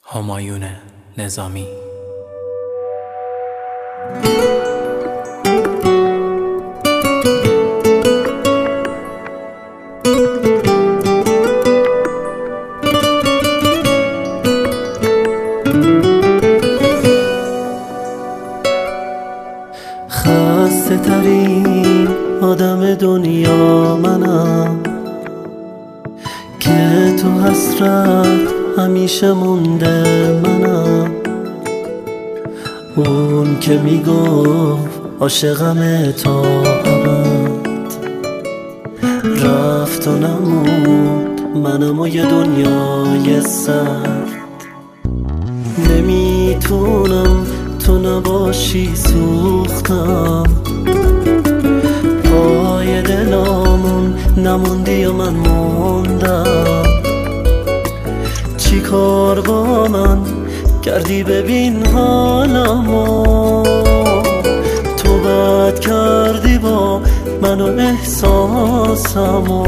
همایون نظامی. خسته ترین آدم دنیا منم که تو حسرت همیشه مونده منم. اون که میگفت عاشقم تا ابد رفت و نموند، منم و یه دنیای سرد. نمیتونم تو نباشی، سوختم پای دلامون نموندی و من موندم. چی کار با من کردی ببین حالمو، تو بد کردی با من و احساسمو.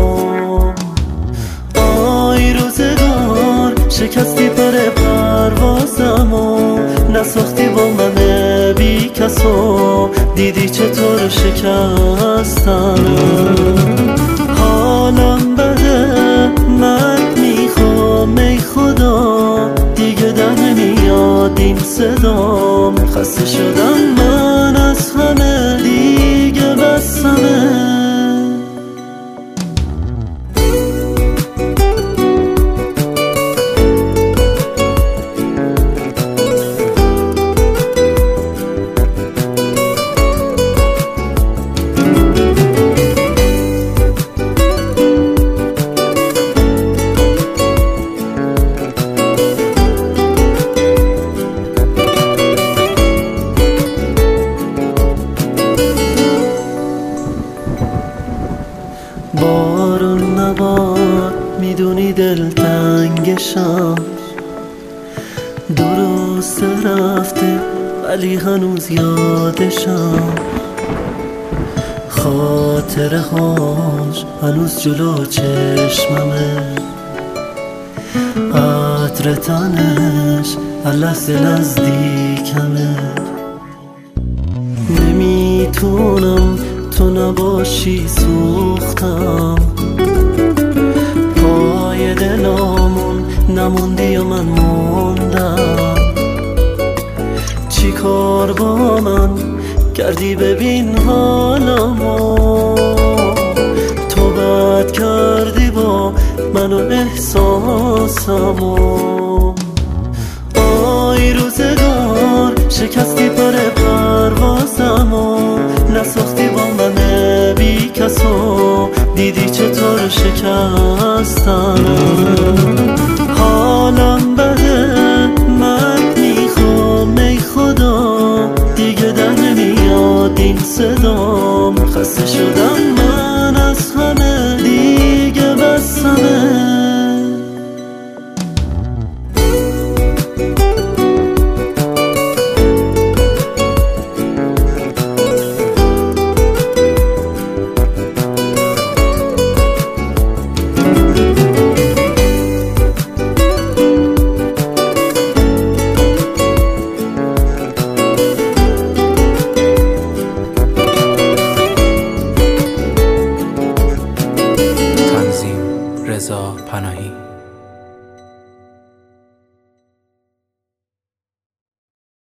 آی روزگار شکستی پر پروازمو، نساختی با من بی کسو، دیدی چطور شکستم. حالم بده من میخوام ای خدا، دیگه در نمیاد این صدام. خسته شدم من از همه، دیگه بسمه. بارون نباد میدونی دلتنگشم، درست رفته ولی هنوز یادشم. خاطره هاش هنوز جلو چشممه، عطر تنش هر لحظه نزدیکمه. نمیتونم تو نباشی، سوختم پای دلامون نموندی و من موندم. چی کار با من کردی ببین حالمو، تو بد کردی با من و احساسمو. آی روزگار شکستی پر پروازمو، نساختی با من بی کسو، دیدی چطور شکستم.